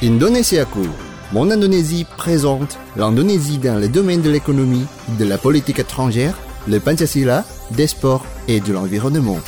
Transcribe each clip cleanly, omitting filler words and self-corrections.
Indonesiaku. Mon Indonésie présente l'Indonésie dans le domaine de l'économie, de la politique étrangère, le Pancasila, des sports et de l'environnement.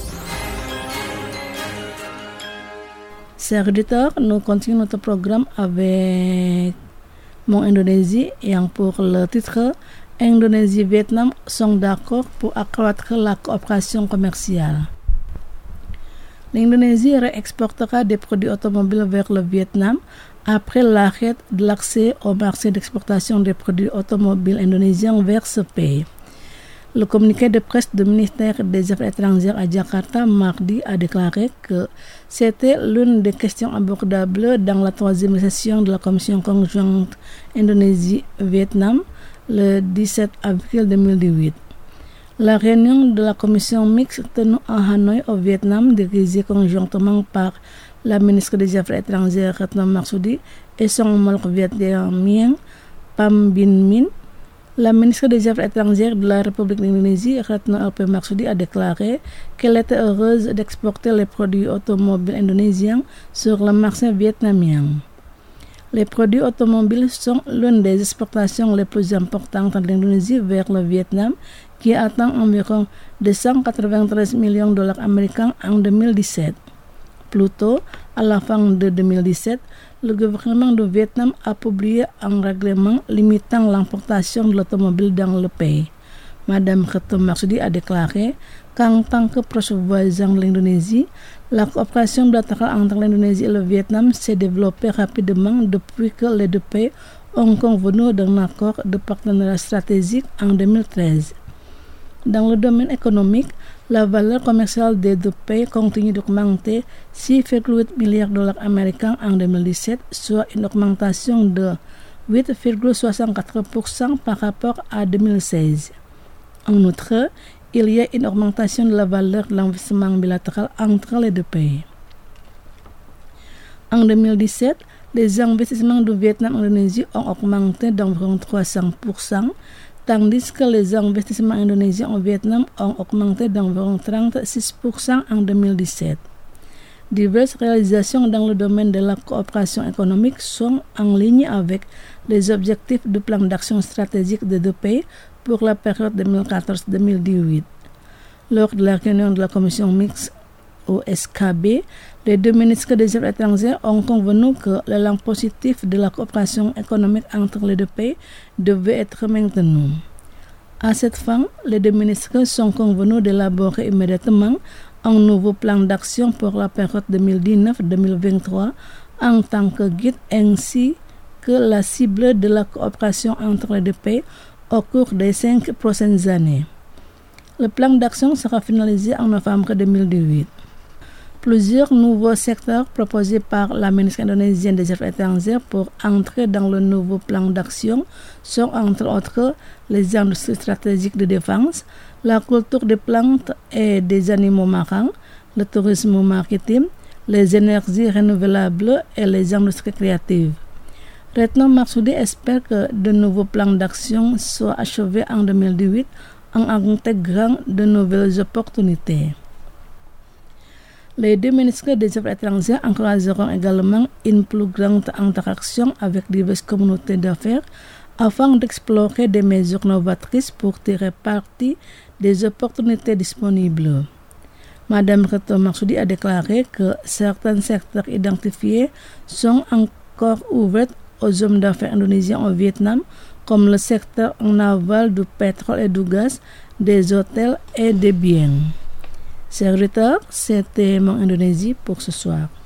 Chers auditeurs, nous continuons notre programme avec Mon Indonésie et pour le titre Indonésie et Vietnam sont d'accord pour accroître la coopération commerciale. L'Indonésie réexportera des produits automobiles vers le Vietnam après l'arrêt de l'accès au marché d'exportation des produits automobiles indonésiens vers ce pays. Le communiqué de presse du ministère des Affaires étrangères à Jakarta mardi a déclaré que c'était l'une des questions abordables dans la 3e session de la Commission conjointe Indonésie-Vietnam le 17 avril 2018. La réunion de la commission mixte tenue à Hanoï au Vietnam, dirigée conjointement par la ministre des Affaires étrangères Retno Marsudi et son homologue vietnamien Pham Binh Minh, la ministre des Affaires étrangères de la République d'Indonésie, Retno LP Marsudi, a déclaré qu'elle était heureuse d'exporter les produits automobiles indonésiens sur le marché vietnamien. Les produits automobiles sont l'une des exportations les plus importantes de l'Indonésie vers le Vietnam, qui atteint environ 293 millions de dollars américains en 2017. Plus tôt, à la fin de 2017, le gouvernement du Vietnam a publié un règlement limitant l'importation de l'automobile dans le pays. Madame Retno Marsudi a déclaré qu'en tant que proche voisin de l'Indonésie, la coopération bilatérale entre l'Indonésie et le Vietnam s'est développée rapidement depuis que les deux pays ont convenu d'un accord de partenariat stratégique en 2013. Dans le domaine économique, la valeur commerciale des deux pays continue d'augmenter 6,8 milliards de dollars américains en 2017, soit une augmentation de 8,64% par rapport à 2016. En outre, il y a une augmentation de la valeur de l'investissement bilatéral entre les deux pays. En 2017, les investissements du Vietnam en Indonésie ont augmenté d'environ 300%, tandis que les investissements indonésiens au Vietnam ont augmenté d'environ 36% en 2017. Diverses réalisations dans le domaine de la coopération économique sont en ligne avec les objectifs du plan d'action stratégique des deux pays pour la période 2014-2018. Lors de la réunion de la commission mixte au SKB, les deux ministres des Affaires étrangères ont convenu que l'élan positif de la coopération économique entre les deux pays devait être maintenu. À cette fin, les deux ministres sont convenus d'élaborer immédiatement un nouveau plan d'action pour la période 2019-2023 en tant que guide ainsi que la cible de la coopération entre les deux pays au cours des 5 prochaines années. Le plan d'action sera finalisé en novembre 2018. Plusieurs nouveaux secteurs proposés par la ministre indonésienne des Affaires étrangères pour entrer dans le nouveau plan d'action sont entre autres les industries stratégiques de défense, la culture des plantes et des animaux marins, le tourisme maritime, les énergies renouvelables et les industries créatives. Retno Marsudi espère que de nouveaux plans d'action soient achevés en 2018 en intégrant de nouvelles opportunités. Les deux ministres des Affaires étrangères encourageront également une plus grande interaction avec diverses communautés d'affaires afin d'explorer des mesures novatrices pour tirer parti des opportunités disponibles. Madame Retno Marsudi a déclaré que certains secteurs identifiés sont encore ouverts aux hommes d'affaires indonésiens au Vietnam, comme le secteur naval du pétrole et du gaz, des hôtels et des biens. Chers auditeurs, c'était Mon Indonésie pour ce soir.